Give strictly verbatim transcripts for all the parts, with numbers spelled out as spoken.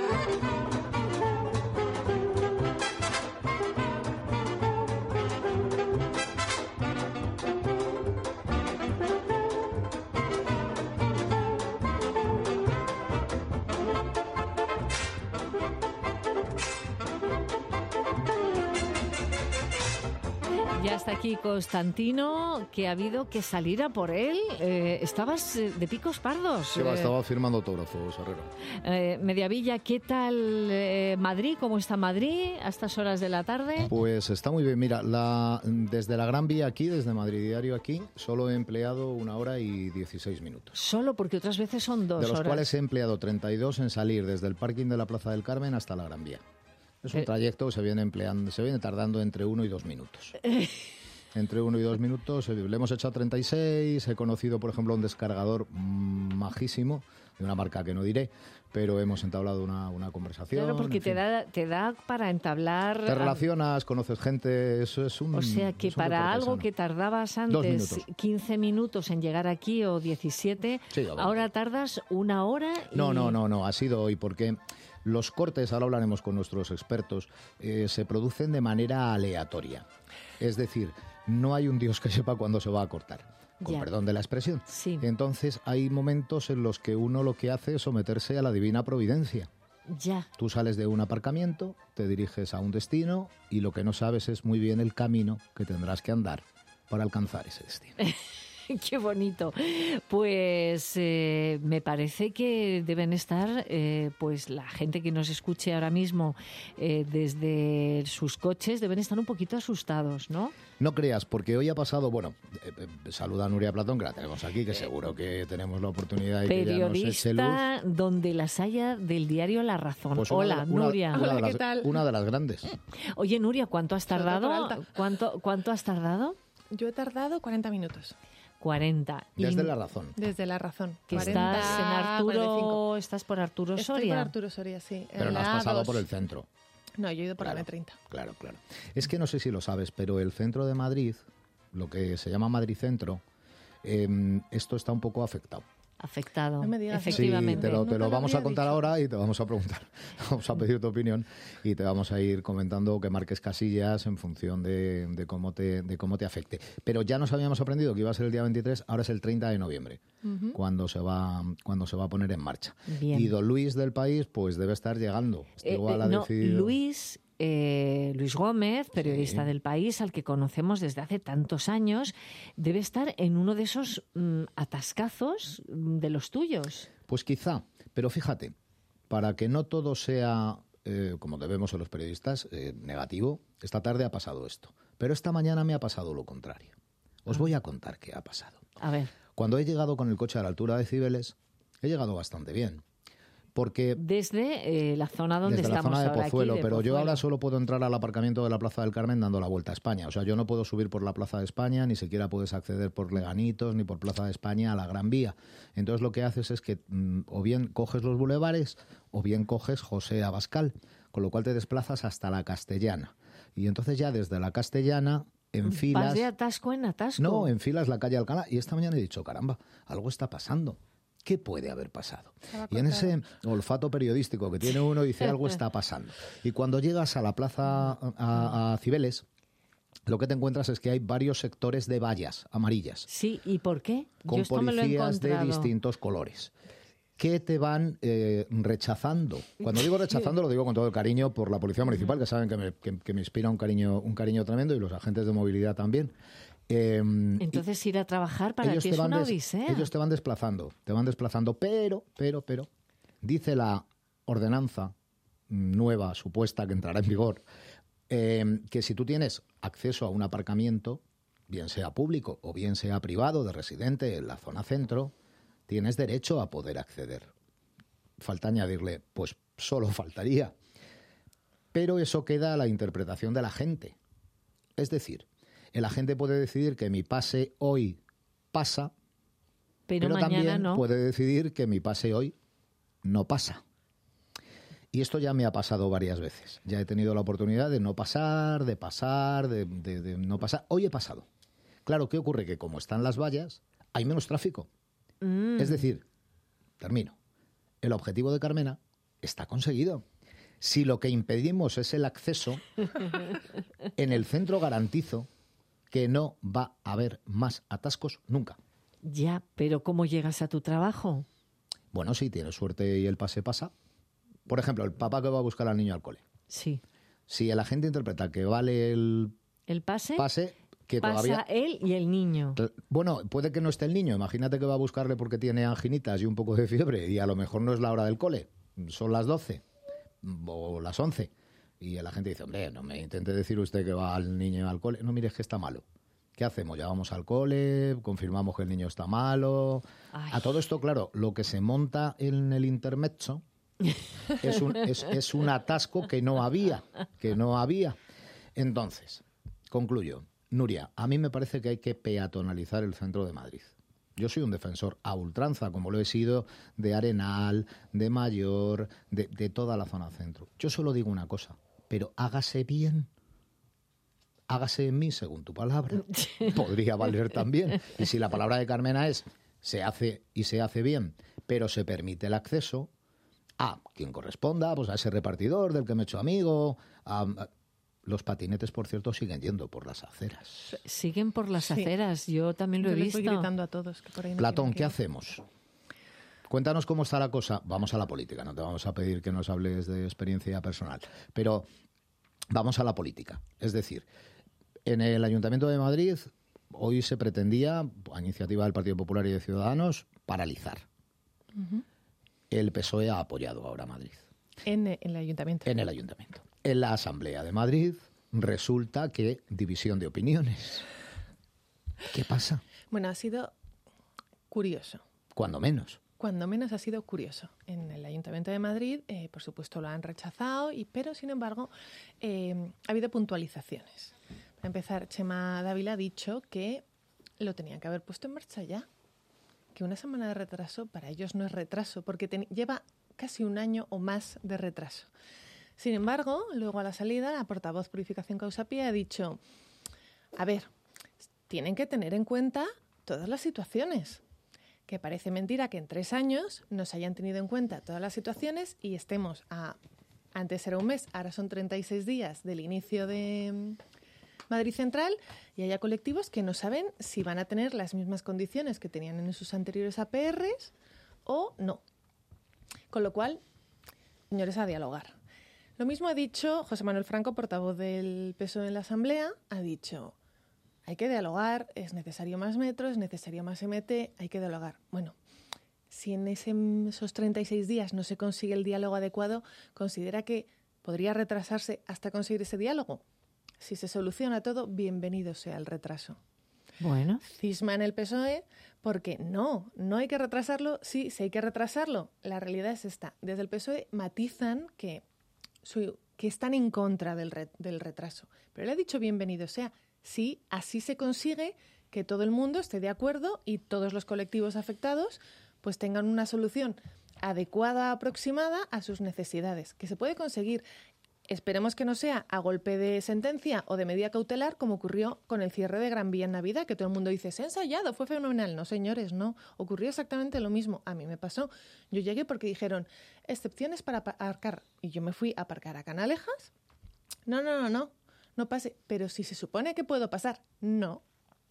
Ya está aquí Constantino, que ha habido que salir a por él. Eh, estabas eh, de picos pardos. Sí, va, estaba firmando autógrafos, Herrera. Eh, Mediavilla, ¿qué tal eh, Madrid? ¿Cómo está Madrid a estas horas de la tarde? Pues está muy bien. Mira, la, desde la Gran Vía aquí, desde Madrid Diario aquí, solo he empleado una hora y dieciséis minutos. Solo, porque otras veces son dos horas. De los cuales he empleado treinta y dos en salir desde el parking de la Plaza del Carmen hasta la Gran Vía. Es un trayecto que se viene empleando, se viene tardando entre uno y dos minutos. Entre uno y dos minutos, le hemos echado treinta y seis, he conocido, por ejemplo, un descargador majísimo, de una marca que no diré, pero hemos entablado una, una conversación. Claro, porque te da, te da para entablar... Te relacionas, conoces gente, eso es un... O sea, que para algo sano. que tardabas antes quince minutos en llegar aquí o diecisiete, sí, ahora tardas una hora y... No, no, no, no, ha sido hoy, porque... Los cortes, ahora hablaremos con nuestros expertos, eh, se producen de manera aleatoria. Es decir, no hay un Dios que sepa cuándo se va a cortar, con ya. perdón de la expresión. Sí. Entonces hay momentos en los que uno lo que hace es someterse a la divina providencia. Ya. Tú sales de un aparcamiento, te diriges a un destino y lo que no sabes es muy bien el camino que tendrás que andar para alcanzar ese destino. Qué bonito. Pues eh, me parece que deben estar, eh, pues la gente que nos escuche ahora mismo eh, desde sus coches, deben estar un poquito asustados, ¿no? No creas, porque hoy ha pasado, bueno, eh, eh, saluda a Nuria Platón, que la tenemos aquí, que seguro que tenemos la oportunidad de que ella nos eche luz. Periodista donde las haya del diario La Razón. Pues Hola, una, Nuria. Una, una, Hola, de las, ¿qué tal? Una de las grandes. Oye, Nuria, ¿cuánto has tardado? ¿Cuánto, cuánto has tardado? Yo he tardado cuarenta minutos. cuarenta. Desde y La Razón. Desde La Razón. Que cuarenta, estás en Arturo, cuarenta y cinco. Estás por Arturo Estoy Soria. por Arturo Soria, sí. Pero no has pasado por el centro. No, yo he ido por claro, la eme treinta. Claro, claro. Es que no sé si lo sabes, pero el centro de Madrid, lo que se llama Madrid Centro, eh, esto está un poco afectado. Afectado, no me digas, efectivamente. Sí, te lo, te no lo te vamos lo a contar dicho. ahora y te vamos a preguntar. Vamos a pedir tu opinión y te vamos a ir comentando que marques casillas en función de, de, cómo te, de cómo te afecte. Pero ya nos habíamos aprendido que iba a ser el día veintitrés, ahora es el treinta de noviembre, uh-huh. cuando, se va, cuando se va a poner en marcha. Bien. Y don Luis del País pues debe estar llegando. Eh, Igual eh, ha no, decidido... Luis... Eh, Luis Gómez, periodista sí. del País, al que conocemos desde hace tantos años, debe estar en uno de esos mm, atascazos de los tuyos. Pues quizá, pero fíjate, para que no todo sea, eh, como debemos ser los periodistas, eh, negativo, esta tarde ha pasado esto. Pero esta mañana me ha pasado lo contrario. Os ah. voy a contar qué ha pasado. A ver. Cuando he llegado con el coche a la altura de Cibeles, he llegado bastante bien. Porque desde eh, la zona donde desde estamos la zona de ahora, Pozuelo, aquí, de pero Pozuelo. yo ahora solo puedo entrar al aparcamiento de la Plaza del Carmen dando la vuelta a España. O sea, yo no puedo subir por la Plaza de España, ni siquiera puedes acceder por Leganitos, ni por Plaza de España a la Gran Vía. Entonces lo que haces es que mmm, o bien coges los bulevares o bien coges José Abascal, con lo cual te desplazas hasta la Castellana. Y entonces ya desde la Castellana enfilas... ¿Vas de atasco en atasco? No, enfilas la calle Alcalá. Y esta mañana he dicho, caramba, algo está pasando. ¿Qué puede haber pasado? Y en ese olfato periodístico que tiene uno dice algo está pasando. Y cuando llegas a la plaza, a, a Cibeles, lo que te encuentras es que hay varios sectores de vallas amarillas. Sí, ¿y por qué? Con Yo esto me lo he policías de encontrado. distintos colores que te van eh, rechazando. Cuando digo rechazando lo digo con todo el cariño por la Policía Municipal, que saben que me, que, que me inspira un cariño, un cariño tremendo, y los agentes de movilidad también. Eh, Entonces ir a trabajar para ti es una odisea. Ellos te van desplazando, te van desplazando, pero, pero, pero, dice la ordenanza nueva, supuesta, que entrará en vigor, eh, que si tú tienes acceso a un aparcamiento, bien sea público o bien sea privado, de residente en la zona centro, tienes derecho a poder acceder. Falta añadirle, pues solo faltaría. Pero eso queda a la interpretación de la gente. Es decir, el agente puede decidir que mi pase hoy pasa, pero, pero mañana también no. puede decidir que mi pase hoy no pasa. Y esto ya me ha pasado varias veces. Ya he tenido la oportunidad de no pasar, de pasar, de, de, de no pasar. Hoy he pasado. Claro, ¿qué ocurre? Que como están las vallas, hay menos tráfico. Mm. Es decir, termino. El objetivo de Carmena está conseguido. Si lo que impedimos es el acceso, en el centro garantizo que no va a haber más atascos nunca. Ya, pero ¿cómo llegas a tu trabajo? Bueno, si tienes suerte y el pase pasa. Por ejemplo, el papá que va a buscar al niño al cole. Sí. Si el agente interpreta que vale el ¿El pase? pase, que Pasa todavía... él y el niño. Bueno, puede que no esté el niño. Imagínate que va a buscarle porque tiene anginitas y un poco de fiebre y a lo mejor no es la hora del cole. Son las doce o las once. Y el agente dice, hombre, no me intente decir usted que va al niño al cole. No, mire, es que está malo. ¿Qué hacemos? Llevamos al cole, confirmamos que el niño está malo. Ay. A todo esto, claro, lo que se monta en el intermezzo es un, es, es un atasco que no había, que no había. Entonces, concluyo. Nuria, a mí me parece que hay que peatonalizar el centro de Madrid. Yo soy un defensor a ultranza, como lo he sido de Arenal, de Mayor, de, de toda la zona centro. Yo solo digo una cosa, pero hágase bien. Hágase en mí según tu palabra. Podría valer también. Y si la palabra de Carmena es se hace y se hace bien, pero se permite el acceso a quien corresponda, pues a ese repartidor del que me he hecho amigo. A, a, los patinetes, por cierto, siguen yendo por las aceras. Siguen por las Sí. aceras. Yo también lo Yo he les visto. voy gritando a todos que por ahí no Platón, tienen que ¿qué ir. hacemos? Cuéntanos cómo está la cosa. Vamos a la política, no te vamos a pedir que nos hables de experiencia personal, pero vamos a la política. Es decir, en el Ayuntamiento de Madrid hoy se pretendía, a iniciativa del Partido Popular y de Ciudadanos, paralizar. Ujú. El P S O E ha apoyado ahora a Madrid, En, en el ayuntamiento. en el Ayuntamiento. En la Asamblea de Madrid resulta que división de opiniones. ¿Qué pasa? Bueno, ha sido curioso. Cuando menos. Cuando menos ha sido curioso. En el Ayuntamiento de Madrid, eh, por supuesto, lo han rechazado, y, pero, sin embargo, eh, ha habido puntualizaciones. Para empezar, Chema Dávila ha dicho que lo tenían que haber puesto en marcha ya. Que una semana de retraso para ellos no es retraso, porque ten- lleva casi un año o más de retraso. Sin embargo, luego a la salida, la portavoz Purificación Causa Pie ha dicho, a ver, tienen que tener en cuenta todas las situaciones. Que parece mentira que en tres años nos hayan tenido en cuenta todas las situaciones y estemos a, antes era un mes, ahora son treinta y seis días del inicio de mm, Madrid Central, y haya colectivos que no saben si van a tener las mismas condiciones que tenían en sus anteriores A P Rs o no. Con lo cual, señores, a dialogar. Lo mismo ha dicho José Manuel Franco, portavoz del P S O E en la Asamblea, ha dicho, hay que dialogar, es necesario más metro, es necesario más M T, hay que dialogar. Bueno, si en ese, esos treinta y seis días no se consigue el diálogo adecuado, ¿considera que podría retrasarse hasta conseguir ese diálogo? Si se soluciona todo, bienvenido sea el retraso. Bueno, Cisma en el P S O E, porque no, no hay que retrasarlo, sí, sí hay que retrasarlo. La realidad es esta. Desde el P S O E matizan que, su, que están en contra del, re, del retraso. Pero él ha dicho bienvenido sea. Sí, así se consigue que todo el mundo esté de acuerdo y todos los colectivos afectados pues tengan una solución adecuada, aproximada a sus necesidades, que se puede conseguir. Esperemos que no sea a golpe de sentencia o de medida cautelar, como ocurrió con el cierre de Gran Vía en Navidad, que todo el mundo dice, se ha ensayado, fue fenomenal. No, señores, no. Ocurrió exactamente lo mismo. A mí me pasó. Yo llegué porque dijeron, excepciones para aparcar. Y yo me fui a aparcar a Canalejas. No, no, no, no. No pase. Pero si se supone que puedo pasar, no.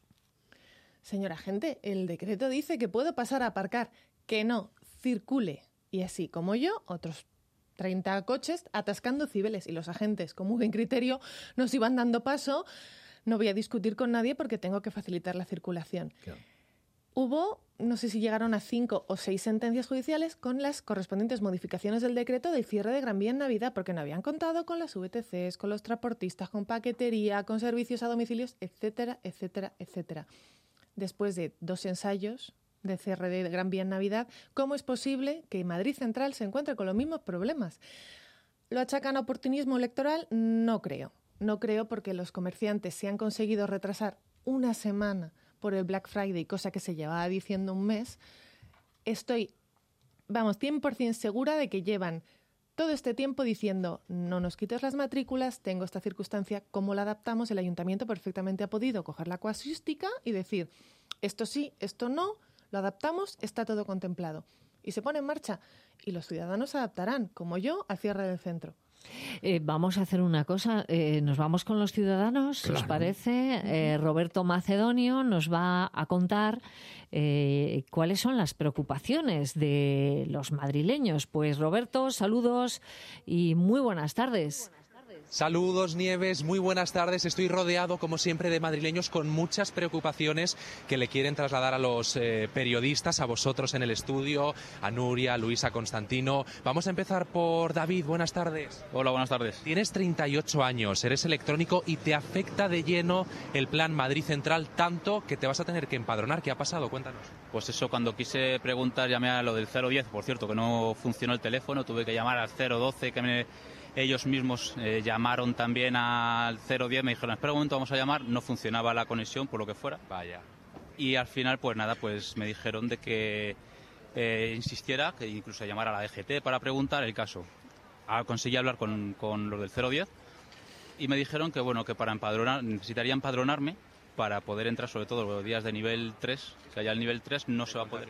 Señora agente, el decreto dice que puedo pasar a aparcar. Que no, circule. Y así como yo, otros treinta coches atascando Cibeles, y los agentes, con muy buen criterio, nos iban dando paso. No voy a discutir con nadie porque tengo que facilitar la circulación. Claro. Hubo, no sé si llegaron a cinco o seis sentencias judiciales con las correspondientes modificaciones del decreto del cierre de Gran Vía en Navidad, porque no habían contado con las V T Cs, con los transportistas, con paquetería, con servicios a domicilios, etcétera, etcétera, etcétera. Después de dos ensayos de cierre de Gran Vía en Navidad, ¿cómo es posible que Madrid Central se encuentre con los mismos problemas? ¿Lo achacan a oportunismo electoral? No creo. No creo, porque los comerciantes se han conseguido retrasar una semana por el Black Friday, cosa que se llevaba diciendo un mes. Estoy, vamos, cien por ciento segura de que llevan todo este tiempo diciendo, no nos quites las matrículas, tengo esta circunstancia, ¿cómo la adaptamos? El ayuntamiento perfectamente ha podido coger la casuística y decir, esto sí, esto no, lo adaptamos, está todo contemplado. y se pone en marcha. Y los ciudadanos se adaptarán, como yo, al cierre del centro. Eh, vamos a hacer una cosa, eh, nos vamos con los ciudadanos, claro. ¿Os parece? Eh, Roberto Macedonio nos va a contar eh, cuáles son las preocupaciones de los madrileños. Pues Roberto, saludos y muy buenas tardes. Saludos, Nieves, muy buenas tardes. Estoy rodeado, como siempre, de madrileños con muchas preocupaciones que le quieren trasladar a los eh, periodistas, a vosotros en el estudio, a Nuria, a Luisa, a Constantino. Vamos a empezar por David, buenas tardes. Hola, buenas tardes. Tienes treinta y ocho años, eres electrónico y te afecta de lleno el plan Madrid Central, tanto que te vas a tener que empadronar. ¿Qué ha pasado? Cuéntanos. Pues eso, cuando quise preguntar, llamé a lo del cero diez, por cierto, que no funcionó el teléfono, tuve que llamar al cero doce, que me... Ellos mismos eh, llamaron también al cero diez, me dijeron, espera un momento, vamos a llamar, no funcionaba la conexión, por lo que fuera. Vaya. Y al final, pues nada, pues me dijeron de que eh, insistiera, que incluso llamara a la D G T para preguntar el caso. Ah, conseguí hablar con, con los del cero diez y me dijeron que bueno, que para empadronar, necesitaría empadronarme para poder entrar, sobre todo los días de nivel tres, que allá el nivel tres no se va a poder...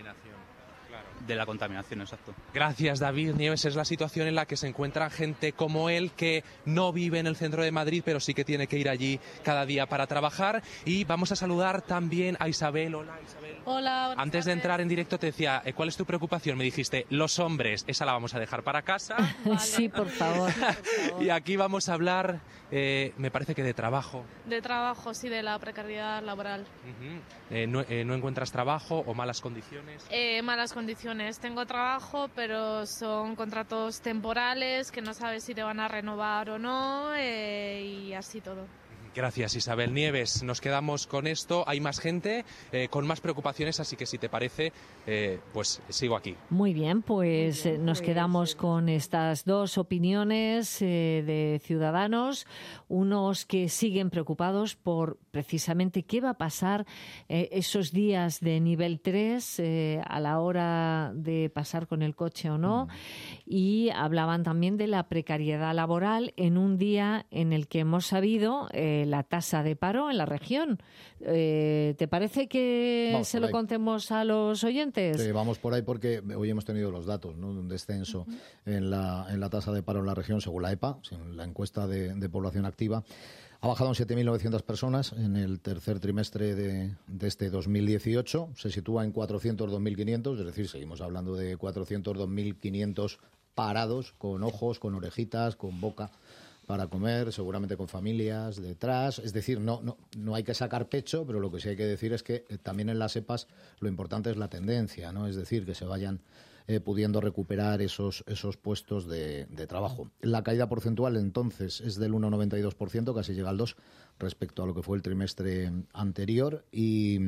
De la contaminación, exacto. Gracias, David. Nieves, es la situación en la que se encuentra gente como él que no vive en el centro de Madrid, pero sí que tiene que ir allí cada día para trabajar. Y vamos a saludar también a Isabel. Hola, Isabel. Hola. Antes de entrar en directo te decía, ¿cuál es tu preocupación? Me dijiste, los hombres, esa la vamos a dejar para casa. Vale. Sí, por favor. por favor. Y aquí vamos a hablar, eh, me parece que de trabajo. De trabajo, sí, de la precariedad laboral. Uh-huh. eh, no, eh, ¿No encuentras trabajo o malas condiciones? Eh, malas condiciones. Tengo trabajo, pero son contratos temporales que no sabes si te van a renovar o no, eh, y así todo. Gracias, Isabel. Nieves, nos quedamos con esto. Hay más gente eh, con más preocupaciones, así que si te parece, eh, pues sigo aquí. Muy bien, pues Muy bien, nos pues, quedamos con estas dos opiniones eh, de ciudadanos, unos que siguen preocupados por precisamente qué va a pasar eh, esos días de nivel tres eh, a la hora de pasar con el coche o no, mm. y hablaban también de la precariedad laboral en un día en el que hemos sabido eh, la tasa de paro en la región. Eh, ¿Te parece que vamos se lo ahí. contemos a los oyentes? Sí, vamos por ahí porque hoy hemos tenido los datos, ¿no? De un descenso uh-huh. en, la, en la tasa de paro en la región, según la E P A, la encuesta de, de población activa. Ha bajado en siete mil novecientas personas en el tercer trimestre de, de este dos mil dieciocho. Se sitúa en cuatrocientos dos mil quinientos, es decir, seguimos hablando de cuatrocientos dos mil quinientos parados, con ojos, con orejitas, con boca para comer, seguramente con familias detrás. Es decir, no, no, no hay que sacar pecho, pero lo que sí hay que decir es que eh, también en las E P As lo importante es la tendencia, ¿no? Es decir, que se vayan eh, pudiendo recuperar esos, esos puestos de, de trabajo. La caída porcentual, entonces, es del uno coma noventa y dos por ciento, casi llega al dos por ciento respecto a lo que fue el trimestre anterior. Y,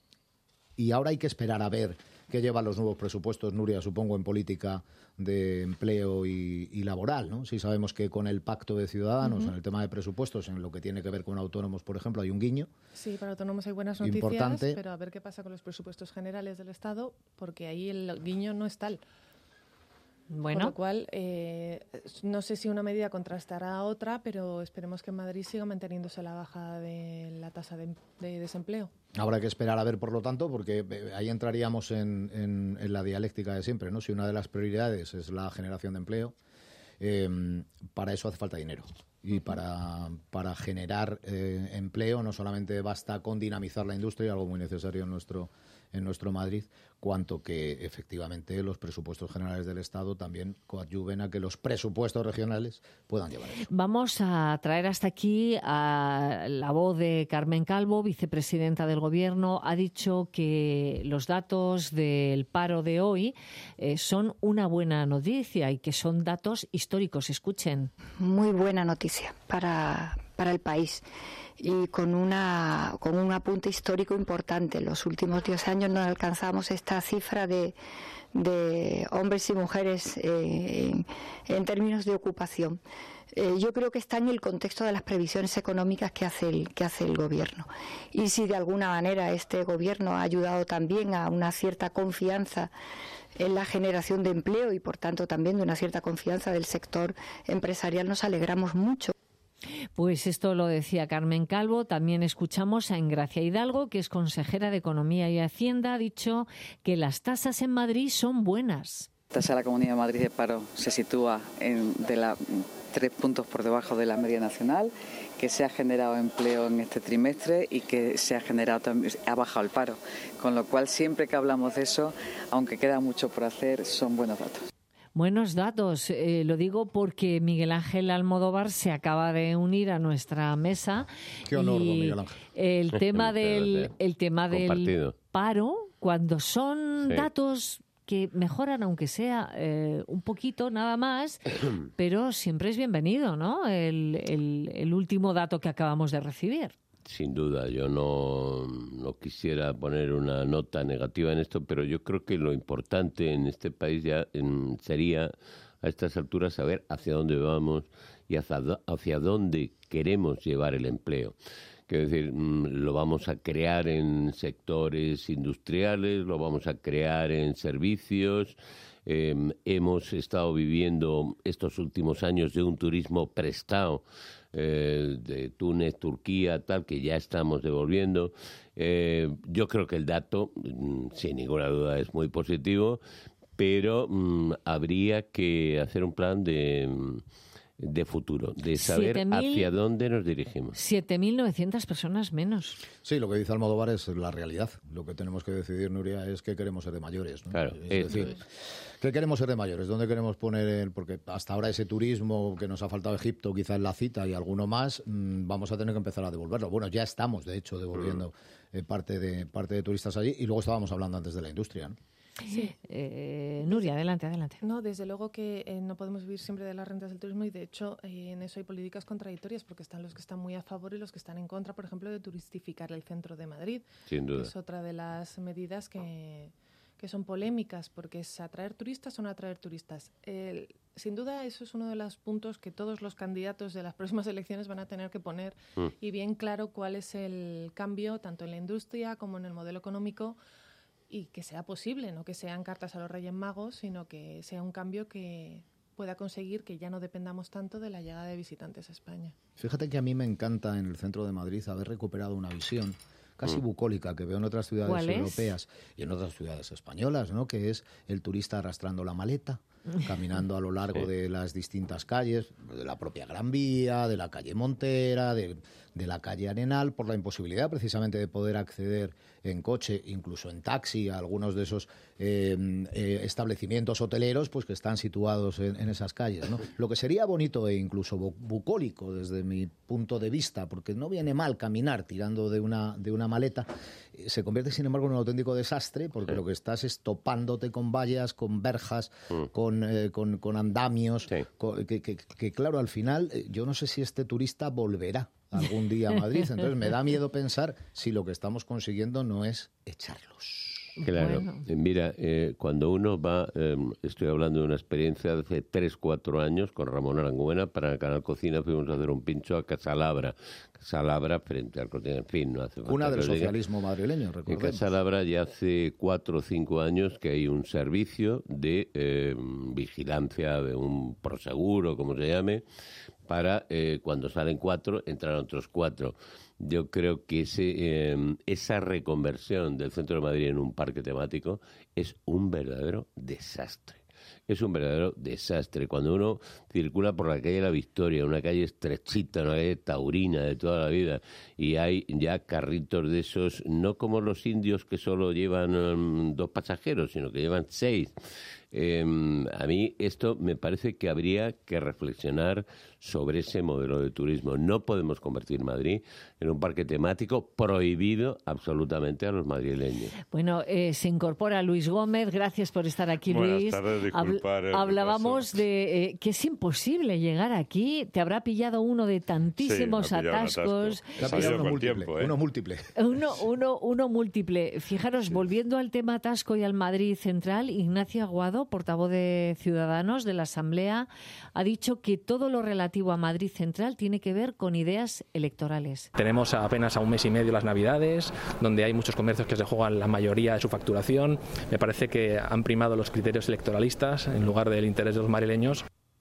y ahora hay que esperar a ver qué llevan los nuevos presupuestos, Nuria, supongo, en política de empleo y, y laboral, ¿no? Si sabemos que con el pacto de ciudadanos, uh-huh. en el tema de presupuestos, en lo que tiene que ver con autónomos, por ejemplo, hay un guiño. Sí, para autónomos hay buenas noticias, importante. Pero a ver qué pasa con los presupuestos generales del Estado, porque ahí el guiño no es tal. Bueno. Con lo cual, eh, no sé si una medida contrastará a otra, pero esperemos que en Madrid siga manteniéndose la baja de la tasa de, de desempleo. Habrá que esperar a ver, por lo tanto, porque ahí entraríamos en, en, en la dialéctica de siempre, ¿no? Si una de las prioridades es la generación de empleo, eh, para eso hace falta dinero. Y para, para generar eh, empleo no solamente basta con dinamizar la industria, algo muy necesario en nuestro en nuestro Madrid, cuanto que efectivamente los presupuestos generales del Estado también coadyuven a que los presupuestos regionales puedan llevar eso. Vamos a traer hasta aquí a la voz de Carmen Calvo, vicepresidenta del Gobierno. Ha dicho que los datos del paro de hoy eh, son una buena noticia y que son datos históricos. Escuchen. Muy buena noticia para, para el país. Y con una con un apunte histórico importante. En los últimos diez años no alcanzamos esta cifra de, de hombres y mujeres eh, en, en términos de ocupación. Eh, yo creo que está en el contexto de las previsiones económicas que hace el que hace el Gobierno. Y si de alguna manera este Gobierno ha ayudado también a una cierta confianza en la generación de empleo y por tanto también de una cierta confianza del sector empresarial, nos alegramos mucho. Pues esto lo decía Carmen Calvo. También escuchamos a Engracia Hidalgo, que es consejera de Economía y Hacienda. Ha dicho que las tasas en Madrid son buenas. La tasa de la Comunidad de Madrid de paro se sitúa en de la, tres puntos por debajo de la media nacional, que se ha generado empleo en este trimestre y que se ha generado también, ha bajado el paro. Con lo cual, siempre que hablamos de eso, aunque queda mucho por hacer, son buenos datos. Buenos datos, eh, lo digo porque Miguel Ángel Almodóvar se acaba de unir a nuestra mesa. Qué honor, y don Miguel Ángel. El tema del, el tema del paro, cuando son Sí. datos que mejoran, aunque sea eh, un poquito nada más, pero siempre es bienvenido, ¿no? El, el, el último dato que acabamos de recibir. Sin duda, yo no, no quisiera poner una nota negativa en esto, pero yo creo que lo importante en este país ya en, sería a estas alturas saber hacia dónde vamos y hacia, hacia dónde queremos llevar el empleo. Quiero decir, lo vamos a crear en sectores industriales, lo vamos a crear en servicios. Eh, hemos estado viviendo estos últimos años de un turismo prestado eh, de Túnez, Turquía, tal, que ya estamos devolviendo. Eh, yo creo que el dato, sin ninguna duda, es muy positivo, pero mm, habría que hacer un plan de... de futuro, de saber siete mil hacia dónde nos dirigimos. siete mil novecientas personas menos. Sí, lo que dice Almodóvar es la realidad. Lo que tenemos que decidir, Nuria, es qué queremos ser de mayores, ¿no? Claro, es decir, es. ¿qué queremos ser de mayores? ¿Dónde queremos poner el...? Porque hasta ahora ese turismo que nos ha faltado Egipto, quizá en la cita y alguno más, mmm, vamos a tener que empezar a devolverlo. Bueno, ya estamos, de hecho, devolviendo eh, parte de parte de turistas allí. Y luego estábamos hablando antes de la industria, ¿no? Sí. Eh, Nuria, adelante, adelante. No, desde luego que eh, no podemos vivir siempre de las rentas del turismo y de hecho eh, en eso hay políticas contradictorias porque están los que están muy a favor y los que están en contra, por ejemplo, de turistificar el centro de Madrid. Sin duda. Es otra de las medidas que, que son polémicas porque es atraer turistas o no atraer turistas. El, sin duda eso es uno de los puntos que todos los candidatos de las próximas elecciones van a tener que poner mm. y bien claro cuál es el cambio tanto en la industria como en el modelo económico y que sea posible, no que sean cartas a los Reyes Magos, sino que sea un cambio que pueda conseguir que ya no dependamos tanto de la llegada de visitantes a España. Fíjate que a mí me encanta en el centro de Madrid haber recuperado una visión casi bucólica que veo en otras ciudades europeas y en otras ciudades españolas, ¿no? Que es el turista arrastrando la maleta, caminando a lo largo sí. de las distintas calles, de la propia Gran Vía, de la calle Montera, de, de la calle Arenal, por la imposibilidad precisamente de poder acceder en coche, incluso en taxi, a algunos de esos eh, eh, establecimientos hoteleros pues que están situados en, en esas calles, ¿no? Lo que sería bonito e incluso bu- bucólico desde mi punto de vista, porque no viene mal caminar tirando de una, de una maleta, eh, se convierte sin embargo en un auténtico desastre, porque sí. lo que estás es topándote con vallas, con verjas, mm. con, eh, con, con andamios, sí. con, que, que, que claro, al final eh, yo no sé si este turista volverá algún día a Madrid, entonces me da miedo pensar si lo que estamos consiguiendo no es echarlos. Claro, bueno. Mira, eh, cuando uno va, eh, estoy hablando de una experiencia de hace tres, cuatro años con Ramón Aranguena, para el Canal Cocina fuimos a hacer un pincho a Casalabra, Casalabra frente al Cocina, en fin, no hace falta. Una del socialismo madrileño, recordemos. En Casalabra ya hace cuatro o cinco años que hay un servicio de eh, vigilancia, de un proseguro, como se llame, para eh, cuando salen cuatro, entran otros cuatro. Yo creo que ese, eh, esa reconversión del centro de Madrid en un parque temático es un verdadero desastre. Es un verdadero desastre. Cuando uno circula por la calle La Victoria, una calle estrechita, una calle taurina de toda la vida, y hay ya carritos de esos, no como los indios que solo llevan um, dos pasajeros, sino que llevan seis. Eh, a mí esto me parece que habría que reflexionar sobre ese modelo de turismo. No podemos convertir Madrid en un parque temático prohibido absolutamente a los madrileños. Bueno, eh, se incorpora Luis Gómez. Gracias por estar aquí, Buenas Luis. Tardes, disculpar Habl- hablábamos de eh, que es imposible llegar aquí. Te habrá pillado uno de tantísimos sí, atascos. Te ha pillado uno múltiple, tiempo, ¿eh? uno múltiple. Uno, uno, uno múltiple. Fijaros, sí. volviendo al tema atasco y al Madrid Central, Ignacio Aguado, portavoz de Ciudadanos de la Asamblea, ha dicho que todo lo relativo a Madrid Central tiene que ver con ideas electorales. Tenemos apenas a un mes y medio las Navidades, donde hay muchos comercios que se juegan la mayoría de su facturación. Me parece que han primado los criterios electoralistas en lugar del interés de los madrileños.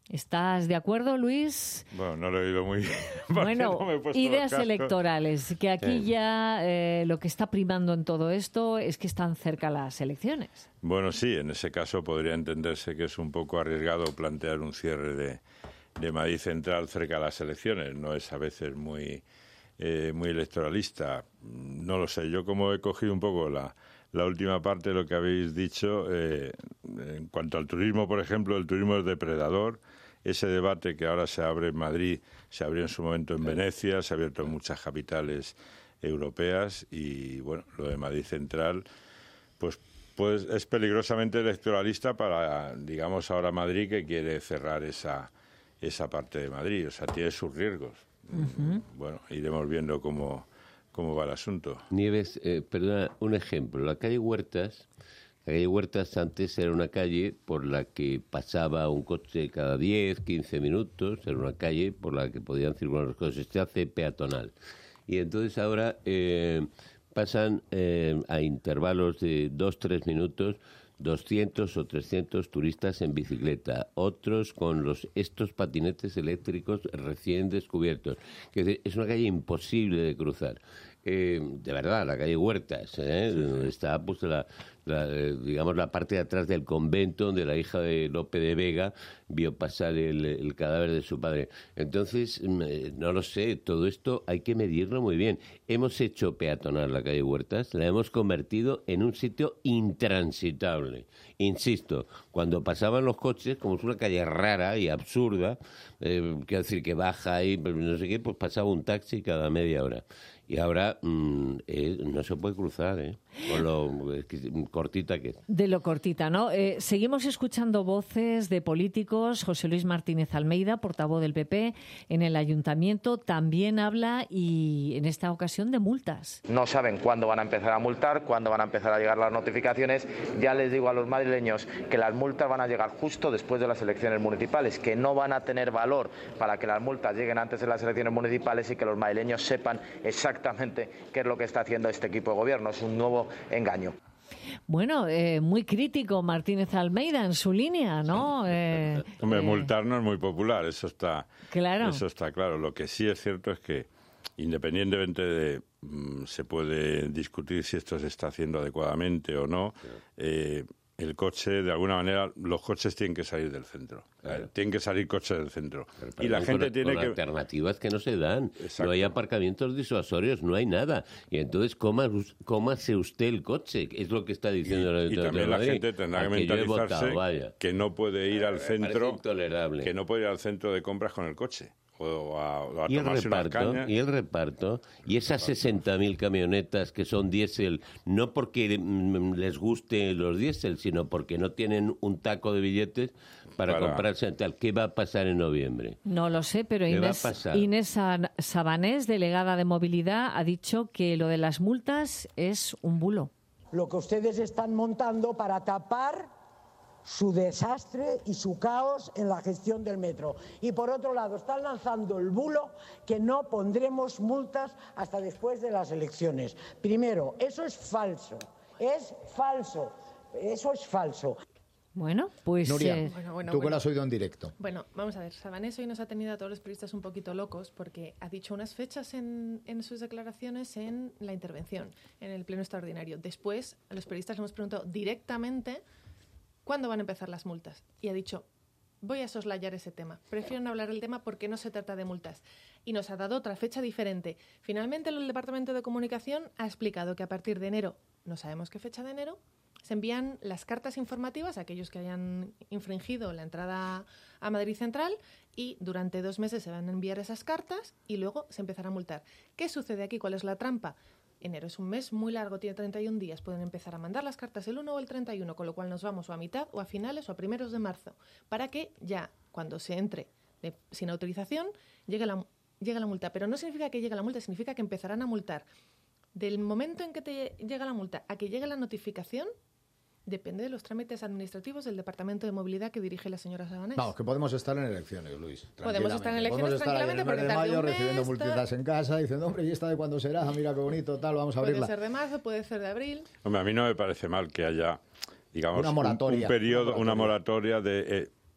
¿Estás de acuerdo, Luis? Bueno, no lo he oído muy bien. Bueno, no me he puesto ideas los cascos. electorales, que aquí Sí. ya eh, lo que está primando en todo esto es que están cerca las elecciones. Bueno, sí, en ese caso podría entenderse que es un poco arriesgado plantear un cierre de, de Madrid Central cerca de las elecciones. No es a veces muy, eh, muy electoralista. No lo sé, yo como he cogido un poco la... La última parte de lo que habéis dicho, eh, en cuanto al turismo, por ejemplo, el turismo es depredador. Ese debate que ahora se abre en Madrid, se abrió en su momento en Venecia, se ha abierto en muchas capitales europeas y, bueno, lo de Madrid Central, pues, pues es peligrosamente electoralista para, digamos, ahora Madrid que quiere cerrar esa, esa parte de Madrid. O sea, tiene sus riesgos. Uh-huh. Bueno, iremos viendo cómo... ¿Cómo va el asunto? Nieves, eh, perdona, un ejemplo. La calle Huertas, la calle Huertas antes era una calle por la que pasaba un coche cada diez, quince minutos, era una calle por la que podían circular los coches, se hace peatonal. Y entonces ahora eh, pasan eh, a intervalos de dos, tres minutos doscientos o trescientos turistas en bicicleta, otros con los estos patinetes eléctricos recién descubiertos. Que es una calle imposible de cruzar. Eh, de verdad, la calle Huertas, ¿eh? Sí, sí. Donde está pues la, la, digamos la parte de atrás del convento donde la hija de Lope de Vega vio pasar el, el cadáver de su padre. Entonces, no lo sé, todo esto hay que medirlo muy bien. Hemos hecho peatonal la calle Huertas, la hemos convertido en un sitio intransitable. Insisto, cuando pasaban los coches, como es una calle rara y absurda, eh, quiero decir que baja ahí, no sé qué, pues pasaba un taxi cada media hora. Y ahora mmm, eh, no se puede cruzar, ¿eh? Con lo eh, cortita que es. De lo cortita, ¿no? Eh, seguimos escuchando voces de políticos. José Luis Martínez Almeida, portavoz del P P en el Ayuntamiento, también habla, y en esta ocasión, de multas. No saben cuándo van a empezar a multar, cuándo van a empezar a llegar las notificaciones. Ya les digo a los madrileños que las multas van a llegar justo después de las elecciones municipales, que no van a tener valor para que las multas lleguen antes de las elecciones municipales y que los madrileños sepan exactamente exactamente qué es lo que está haciendo este equipo de gobierno. Es un nuevo engaño. Bueno, eh, muy crítico Martínez Almeida en su línea, ¿no? Eh, Hombre, eh, multar no es muy popular, eso está claro. Eso está claro. Lo que sí es cierto es que, independientemente de mmm, se puede discutir si esto se está haciendo adecuadamente o no, eh, el coche, de alguna manera, los coches tienen que salir del centro. Claro. Tienen que salir coches del centro. Pero, y la gente con, tiene con que... alternativas que no se dan. Exacto. No hay aparcamientos disuasorios, no hay nada. Y entonces coma, cómase usted el coche, es lo que está diciendo y, el y también la gente tendrá que mentalizarse votado, que no puede ir al centro... intolerable. Que no puede ir al centro de compras con el coche. O a, o a y, el tomarse reparto, unas cañas. y el reparto, y esas sesenta mil camionetas que son diésel, no porque mm, les guste los diésel, sino porque no tienen un taco de billetes para, para comprarse tal. ¿Qué va a pasar en noviembre? No lo sé, pero Inés, Inés Sabanés, delegada de movilidad, ha dicho que lo de las multas es un bulo. Lo que ustedes están montando para tapar su desastre y su caos en la gestión del metro. Y por otro lado, están lanzando el bulo que no pondremos multas hasta después de las elecciones. Primero, eso es falso, es falso, eso es falso. Bueno, pues... Nuria, eh... bueno, bueno, tú bueno. que lo has oído en directo. Bueno, vamos a ver, Sabanés hoy nos ha tenido a todos los periodistas un poquito locos porque ha dicho unas fechas en, en sus declaraciones en la intervención, en el pleno extraordinario. Después, a los periodistas le hemos preguntado directamente ¿cuándo van a empezar las multas? Y ha dicho, voy a soslayar ese tema. Prefiero no hablar del tema porque no se trata de multas. Y nos ha dado otra fecha diferente. Finalmente, el Departamento de Comunicación ha explicado que a partir de enero, no sabemos qué fecha de enero, se envían las cartas informativas a aquellos que hayan infringido la entrada a Madrid Central y durante dos meses se van a enviar esas cartas y luego se empezará a multar. ¿Qué sucede aquí? ¿Cuál es la trampa? Enero es un mes muy largo, tiene treinta y un días. Pueden empezar a mandar las cartas el uno o el treinta y uno, con lo cual nos vamos o a mitad o a finales o a primeros de marzo, para que ya cuando se entre de, sin autorización llegue la, llegue la multa. Pero no significa que llegue la multa, significa que empezarán a multar. Del momento en que te llega la multa a que llegue la notificación, depende de los trámites administrativos del Departamento de Movilidad que dirige la señora Sabanés. Vamos, que podemos estar en elecciones, Luis. Podemos estar en elecciones podemos tranquilamente estar en el mes porque de mayo tarde un recibiendo mes, multitas en casa diciendo, hombre, ¿y esta de cuándo será? Mira qué bonito, tal, vamos a puede abrirla. Puede ser de marzo, puede ser de abril. Hombre, a mí no me parece mal que haya, digamos, una moratoria, un, un periodo, una moratoria, una moratoria de... Eh,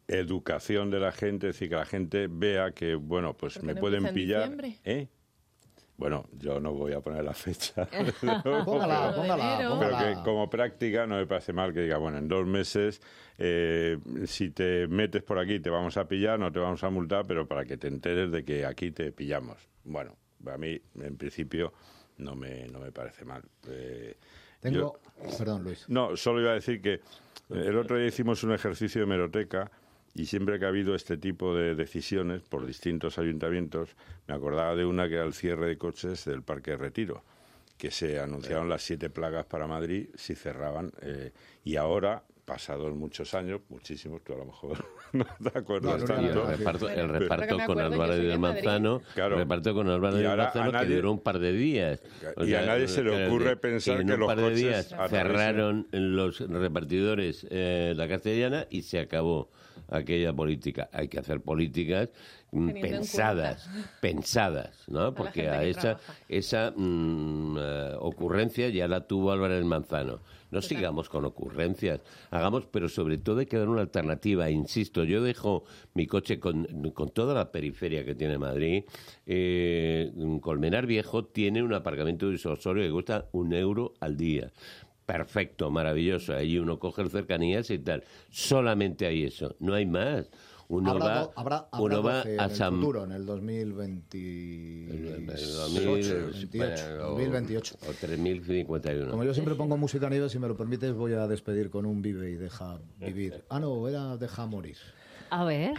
educación de la gente, es decir, que la gente vea que, bueno, pues me pueden pillar. ¿Eh? Bueno, yo no voy a poner la fecha. póngala, póngala, póngala. Pero que como práctica no me parece mal que diga, bueno, en dos meses, eh, si te metes por aquí te vamos a pillar, no te vamos a multar, pero para que te enteres de que aquí te pillamos. Bueno, a mí, en principio, no me, no me parece mal. Eh, Tengo... yo, Perdón, Luis. No, solo iba a decir que el otro día hicimos un ejercicio de hemeroteca y siempre que ha habido este tipo de decisiones por distintos ayuntamientos, me acordaba de una que era el cierre de coches del Parque de Retiro, que se anunciaron las siete plagas para Madrid si cerraban. Eh, y ahora, pasados muchos años, muchísimos, tú a lo mejor no te acuerdas no, tanto. El reparto, el reparto con Álvarez del Manzano, claro, el reparto con Álvarez del Manzano nadie, que duró un par de días. O y sea, a nadie se le ocurre pensar que, en que un los par de coches días cerraron los repartidores eh, la Castellana y se acabó aquella política. Hay que hacer políticas Teniendo pensadas, pensadas, ¿no? Porque a, a esa, esa mm, uh, ocurrencia ya la tuvo Álvarez del Manzano. No sigamos con ocurrencias, hagamos, pero sobre todo hay que dar una alternativa. Insisto, yo dejo mi coche con, con toda la periferia que tiene Madrid. Eh, Colmenar Viejo tiene un aparcamiento disuasorio que cuesta un euro al día. Perfecto, maravilloso. Ahí uno coge el cercanías y tal. Solamente hay eso, no hay más. Uno habrá, va, habrá, habrá uno va en a el San... futuro, en el dos mil veintiocho. dos mil veintiocho. O tres mil cincuenta y uno. Como yo siempre pongo música a nivel, si me lo permites, voy a despedir con un Vive y Deja Vivir. Ah, no, era Deja Morir. A ver.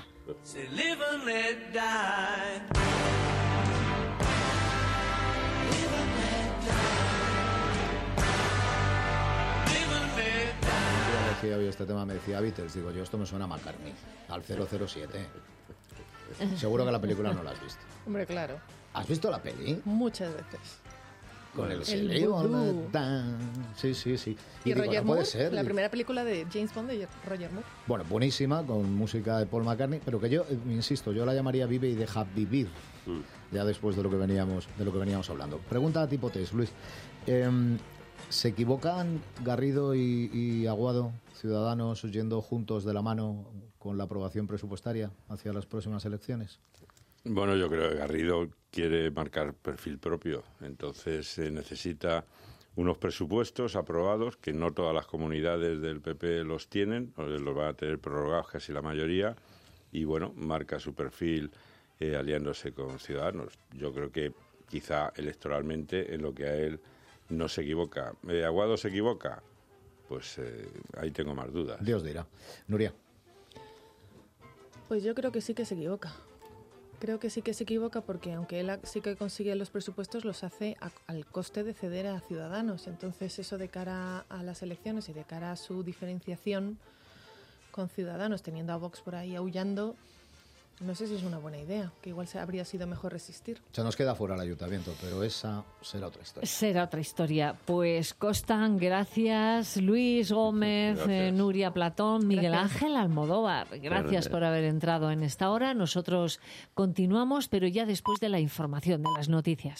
Decía hoy este tema, me decía Beatles, digo yo, esto me suena a McCartney, al cero cero siete. Seguro que la película no la has visto. Hombre, claro. ¿Has visto la peli? Muchas veces. Con el, el Celine Sí, sí, sí. Y, y digo, Roger no Moore, puede ser. la primera película de James Bond de Roger Moore. Bueno, buenísima, con música de Paul McCartney, pero que yo, eh, insisto, yo la llamaría Vive y Deja Vivir, mm. ya después de lo que veníamos, de lo que veníamos hablando. Pregunta tipo test, Luis. Eh, ¿Se equivocan Garrido y, y Aguado, Ciudadanos, yendo juntos de la mano con la aprobación presupuestaria hacia las próximas elecciones? Bueno, yo creo que Garrido quiere marcar perfil propio, entonces eh, necesita unos presupuestos aprobados, que no todas las comunidades del P P los tienen, o los van a tener prorrogados casi la mayoría, y bueno, marca su perfil eh, aliándose con Ciudadanos. Yo creo que quizá electoralmente en lo que a él no se equivoca. Eh, ¿Aguado se equivoca? Pues eh, ahí tengo más dudas. Dios dirá. Nuria. Pues yo creo que sí que se equivoca. Creo que sí que se equivoca porque aunque él sí que consigue los presupuestos, los hace a, al coste de ceder a Ciudadanos. Entonces eso de cara a las elecciones y de cara a su diferenciación con Ciudadanos, teniendo a Vox por ahí aullando, no sé si es una buena idea, que igual se habría sido mejor resistir. Se nos queda fuera el ayuntamiento, pero esa será otra historia. Será otra historia. Pues Costan, gracias. Luis Gómez, gracias. Eh, Nuria Platón, Miguel gracias. Ángel Almodóvar. Gracias gracias por haber entrado en esta hora. Nosotros continuamos, pero ya después de la información, de las noticias.